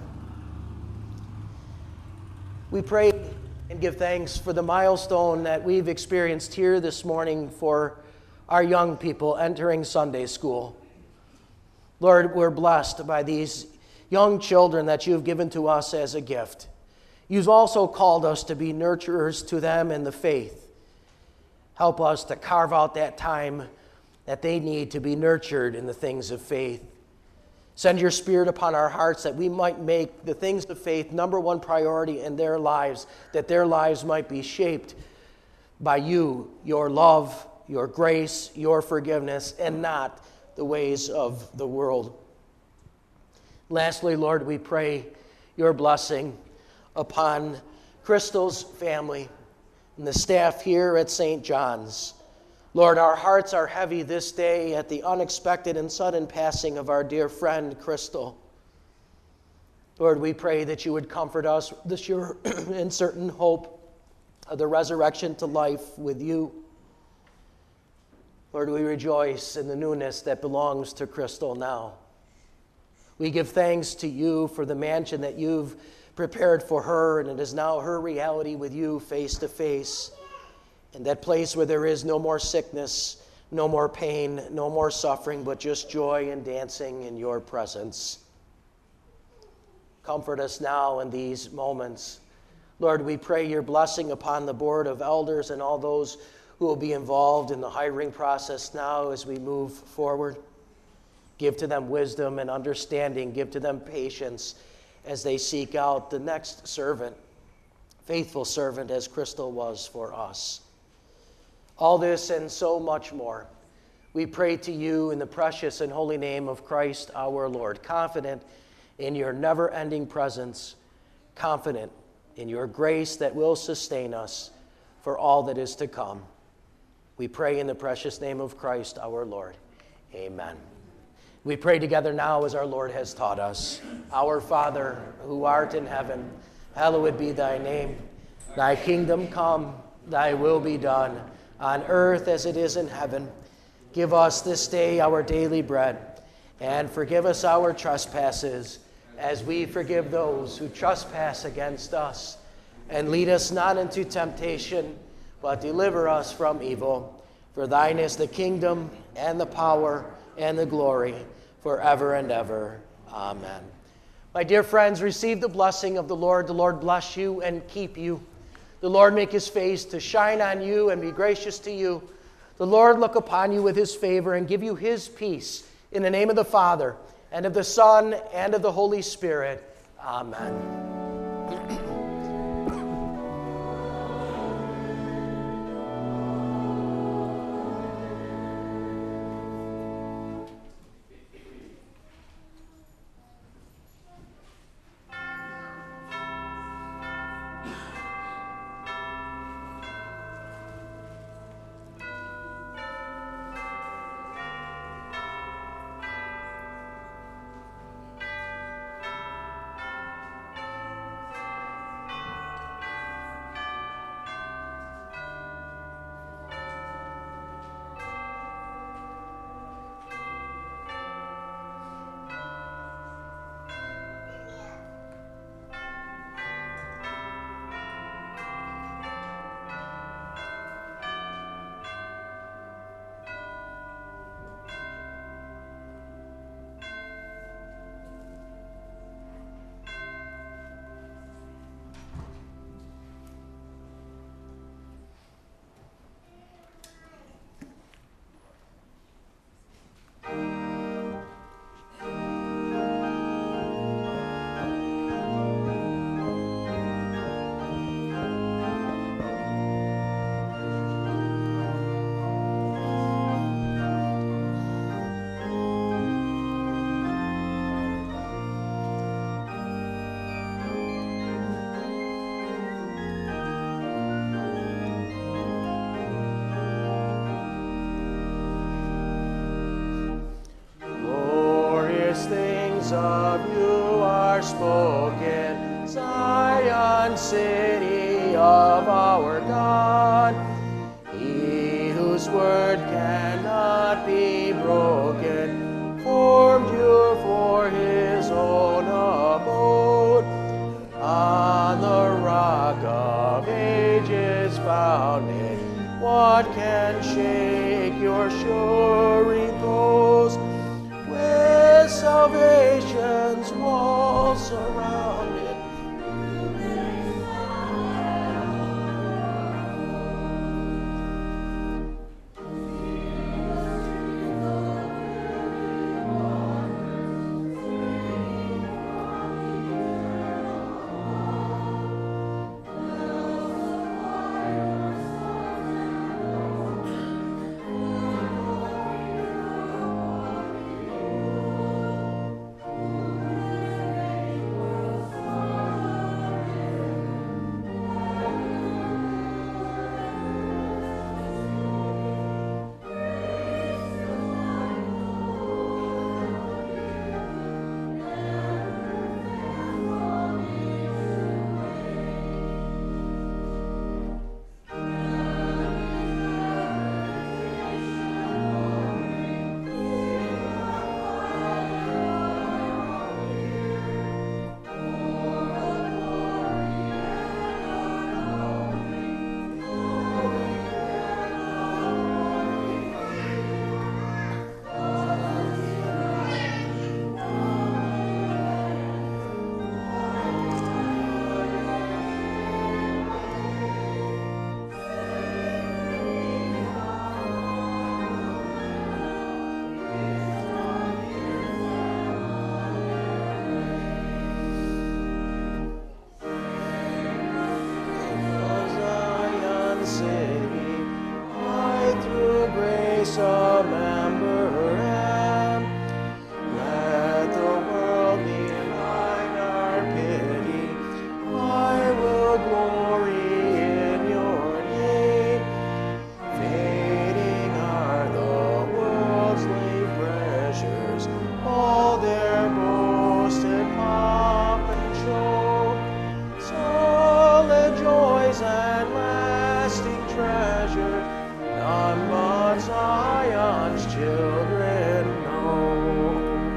We pray and give thanks for the milestone that we've experienced here this morning for our young people entering Sunday school. Lord, we're blessed by these young children that you've given to us as a gift. You've also called us to be nurturers to them in the faith. Help us to carve out that time that they need to be nurtured in the things of faith. Send your Spirit upon our hearts that we might make the things of faith number one priority in their lives, that their lives might be shaped by you, your love, your grace, your forgiveness, and not the ways of the world. Lastly, Lord, we pray your blessing upon Crystal's family and the staff here at St. John's. Lord, our hearts are heavy this day at the unexpected and sudden passing of our dear friend, Crystal. Lord, we pray that you would comfort us with the sure and certain hope of the resurrection to life with you. Lord, we rejoice in the newness that belongs to Crystal now. We give thanks to you for the mansion that you've prepared for her, and it is now her reality with you face to face. In that place where there is no more sickness, no more pain, no more suffering, but just joy and dancing in your presence. Comfort us now in these moments. Lord, we pray your blessing upon the board of elders and all those who will be involved in the hiring process now as we move forward. Give to them wisdom and understanding. Give to them patience as they seek out the next servant, faithful servant as Crystal was for us. All this and so much more, we pray to you in the precious and holy name of Christ our Lord, confident in your never-ending presence, confident in your grace that will sustain us for all that is to come. We pray in the precious name of Christ our Lord. Amen. We pray together now as our Lord has taught us. Our Father, who art in heaven, hallowed be thy name. Thy kingdom come, thy will be done, on earth as it is in heaven. Give us this day our daily bread, and forgive us our trespasses, as we forgive those who trespass against us. And lead us not into temptation, but deliver us from evil. For thine is the kingdom, and the power, and the glory, forever and ever. Amen. My dear friends, receive the blessing of the Lord. The Lord bless you and keep you. The Lord make his face to shine on you and be gracious to you. The Lord look upon you with his favor and give you his peace. In the name of the Father, and of the Son, and of the Holy Spirit. Amen. word cannot be broken, formed you for his own abode. On the rock of ages founded, what can shake your sure repose? With salvation's walls surrounded, Zion city, I through grace a member am. Let the world behind our pity, I will glory in your name. Fading are the world's late treasures, all their boasted pomp and show. Solid joys and lasting treasure, none but Zion's children know.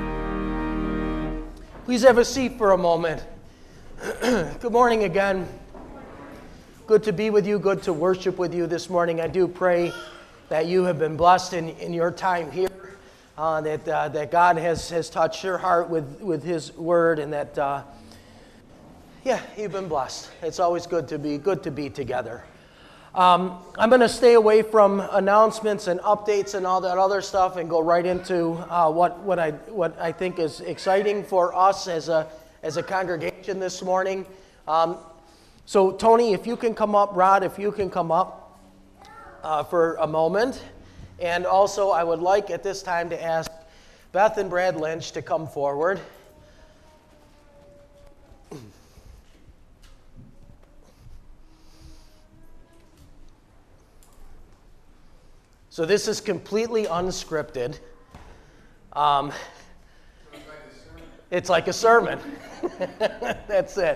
Please have a seat for a moment. Good morning again. Good to be with you, good to worship with you this morning. I do pray that you have been blessed in your time here, that God has touched your heart with His Word, and that you've been blessed. It's always good to be together. I'm going to stay away from announcements and updates and all that other stuff, and go right into what I think is exciting for us as a congregation this morning. So Tony, if you can come up, Rod, if you can come up for a moment. And also I would like at this time to ask Beth and Brad Lynch to come forward. So this is completely unscripted. It's like a sermon. That's it.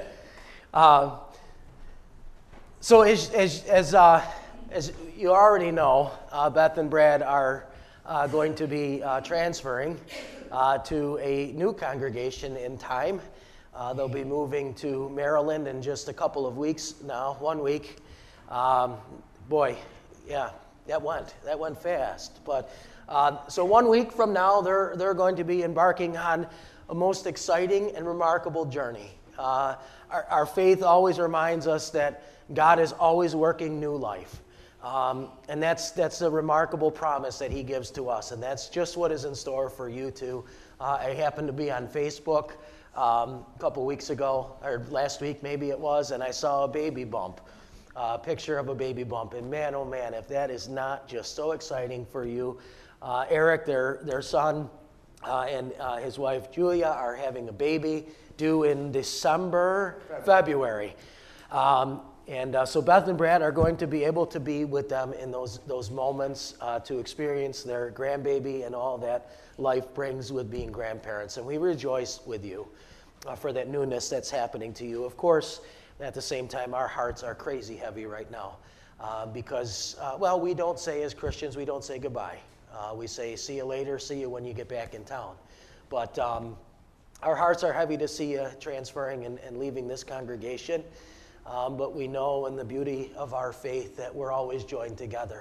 So as you already know, Beth and Brad are going to be transferring to a new congregation in time. They'll be moving to Maryland in just a couple of weeks now, 1 week. That went fast. But so 1 week from now, they're going to be embarking on a most exciting and remarkable journey. Our faith always reminds us that God is always working new life. And that's a remarkable promise that He gives to us. And that's just what is in store for you too. I happened to be on Facebook a couple weeks ago, or last week maybe it was, and I saw a baby bump. A picture of a baby bump, and man, oh man, if that is not just so exciting for you. Eric, their son, and his wife Julia are having a baby due in February. So Beth and Brad are going to be able to be with them in those moments to experience their grandbaby and all that life brings with being grandparents. And we rejoice with you for that newness that's happening to you. Of course, at the same time, our hearts are crazy heavy right now because, well, we don't say as Christians, we don't say goodbye. We say, see you later, see you when you get back in town. But our hearts are heavy to see you transferring and leaving this congregation. But we know in the beauty of our faith that we're always joined together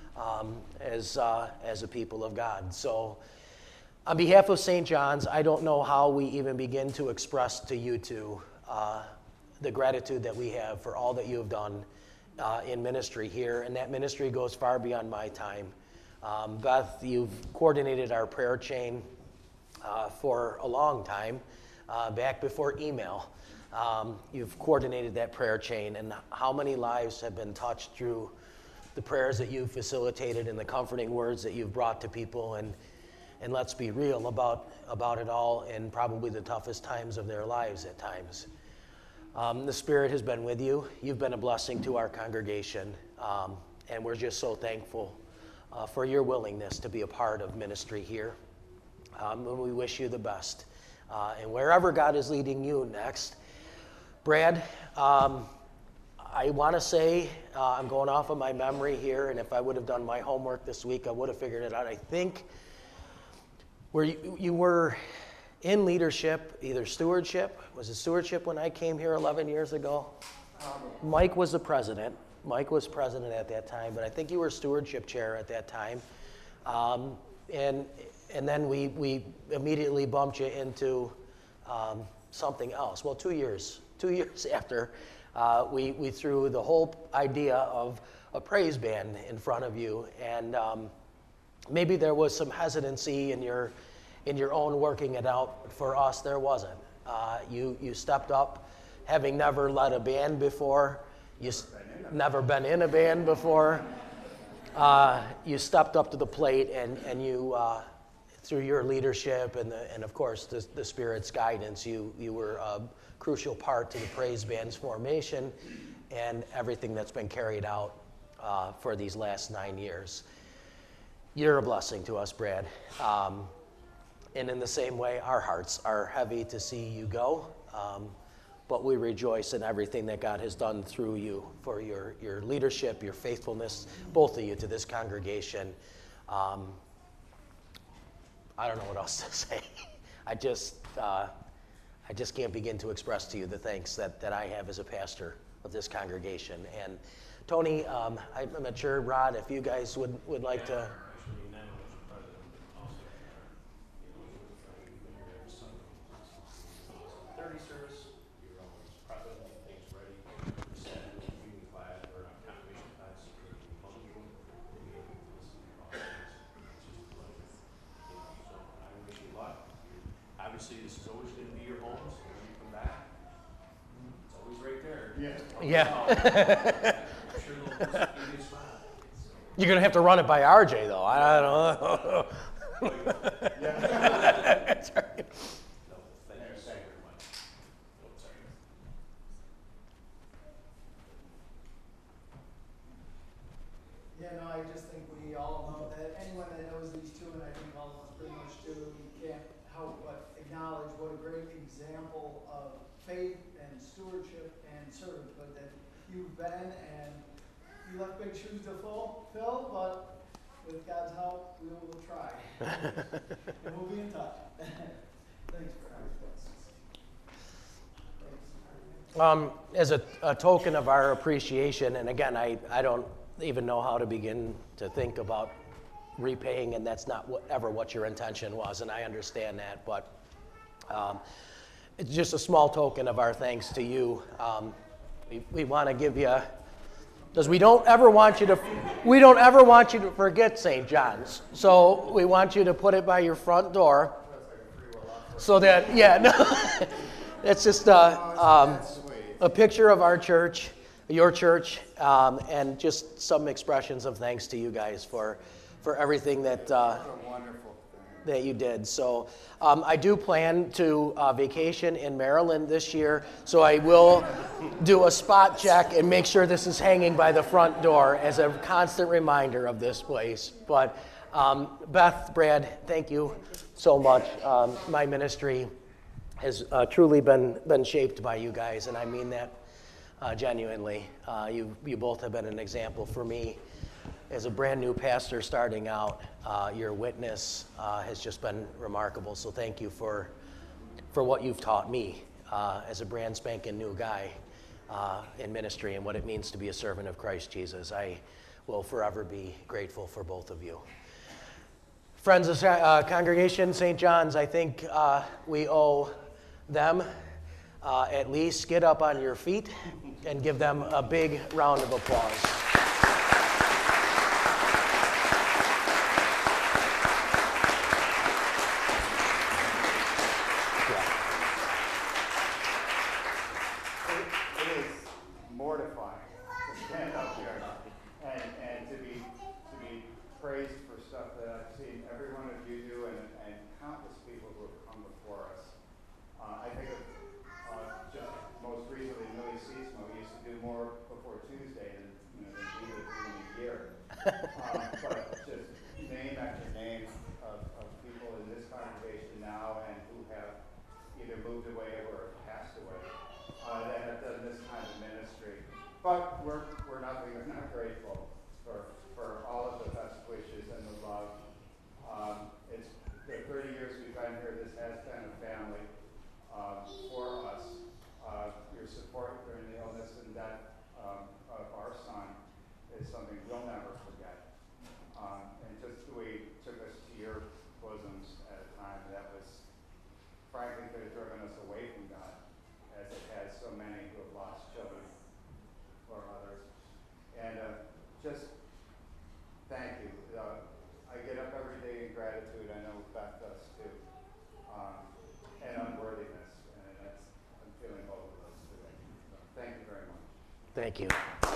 as a people of God. So on behalf of St. John's, I don't know how we even begin to express to you two the gratitude that we have for all that you have done in ministry here. And that ministry goes far beyond my time. Beth, you've coordinated our prayer chain for a long time, back before email. You've coordinated that prayer chain, and how many lives have been touched through the prayers that you've facilitated and the comforting words that you've brought to people, and let's be real about it all in probably the toughest times of their lives at times. The Spirit has been with you. You've been a blessing to our congregation, and we're just so thankful for your willingness to be a part of ministry here. And we wish you the best. And wherever God is leading you next, Brad, I want to say, I'm going off of my memory here, and if I would have done my homework this week, I would have figured it out. I think where you were in leadership, either stewardship. Was it stewardship when I came here 11 years ago? Mike was the president. Mike was president at that time, but I think you were stewardship chair at that time. And then we immediately bumped you into something else. Well, 2 years after, we threw the whole idea of a praise band in front of you, and maybe there was some hesitancy in your own working it out. For us, there wasn't. You stepped up, having never led a band before. Never been in a band before. You stepped up to the plate, and you, through your leadership and of course the Spirit's guidance, you were a crucial part to the praise band's formation and everything that's been carried out for these last 9 years. You're a blessing to us, Brad. And in the same way, our hearts are heavy to see you go. But we rejoice in everything that God has done through you for your leadership, your faithfulness, both of you, to this congregation. I don't know what else to say. I just can't begin to express to you the thanks that I have as a pastor of this congregation. And Tony, I'm not sure, Rod, if you guys would like to. Obviously, this is always going to be your home, so when you come back, it's always right there. Yeah. I'm sure they'll give you a smile. You're going to have to run it by RJ, though. I don't know. That's right. No, thank you so very much. Oh, sorry. Yeah, no, I just think we all know that anyone that knows these two, and I think all of us pretty much do, you can't help but acknowledge what a great example of faith and stewardship and servanthood that you've been, and you left big shoes to fill, but with God's help, we will try. And we'll be in touch. Thanks for having us. As a token of our appreciation, and again, I don't even know how to begin to think about repaying, and that's not ever what your intention was, and I understand that, but it's just a small token of our thanks to you. We want to give you, because we don't ever want you to forget St. John's, so we want you to put it by your front door, so that it's just a picture of our church, your church, and just some expressions of thanks to you guys for everything that you did. So I do plan to vacation in Maryland this year, so I will do a spot check and make sure this is hanging by the front door as a constant reminder of this place. But Beth, Brad, thank you so much. My ministry has truly been shaped by you guys, and I mean that genuinely. You both have been an example for me. As a brand new pastor starting out, your witness has just been remarkable. So thank you for what you've taught me as a brand spanking new guy in ministry and what it means to be a servant of Christ Jesus. I will forever be grateful for both of you. Friends of Congregation St. John's, I think we owe them at least get up on your feet and give them a big round of applause. But just name after name of people in this congregation now and who have either moved away or passed away that have done this kind of ministry. But we're nothing if not grateful for all of the best wishes and the love. It's the 30 years we've been here, this has been a family for us. Your support during the illness and death of our son is something we'll never forget. And just the way it took us to your bosoms at a time that was, frankly, could have driven us away from God, as it has so many who have lost children or others. And just thank you. I get up every day in gratitude. I know Beth does too. And unworthiness. And I'm feeling both of those today. So thank you very much. Thank you.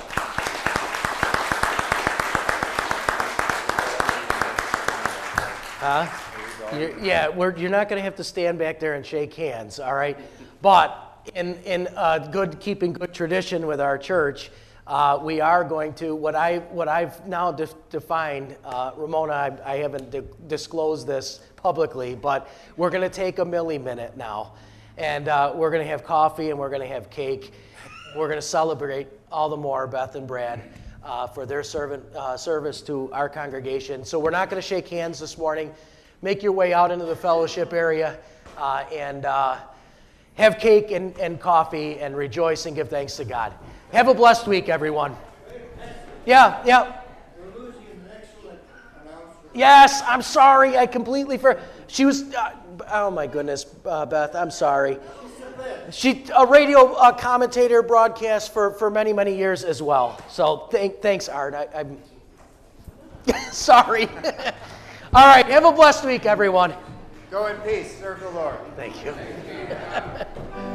You're not going to have to stand back there and shake hands, all right? But in keeping good tradition with our church, we are going to what I've now defined. Ramona, I haven't disclosed this publicly, but we're going to take a Millie minute now, and we're going to have coffee and we're going to have cake. We're going to celebrate all the more Beth and Brad for their service to our congregation. So we're not going to shake hands this morning. Make your way out into the fellowship area and have cake and coffee and rejoice and give thanks to God. Have a blessed week, everyone. Yeah. We're losing an excellent announcer. Yes, I'm sorry. I completely forgot. She was, oh my goodness, Beth, I'm sorry. She a radio commentator, broadcast for many, many years as well. So thanks, Art. I'm sorry. All right, have a blessed week, everyone. Go in peace. Serve the Lord. Thank you.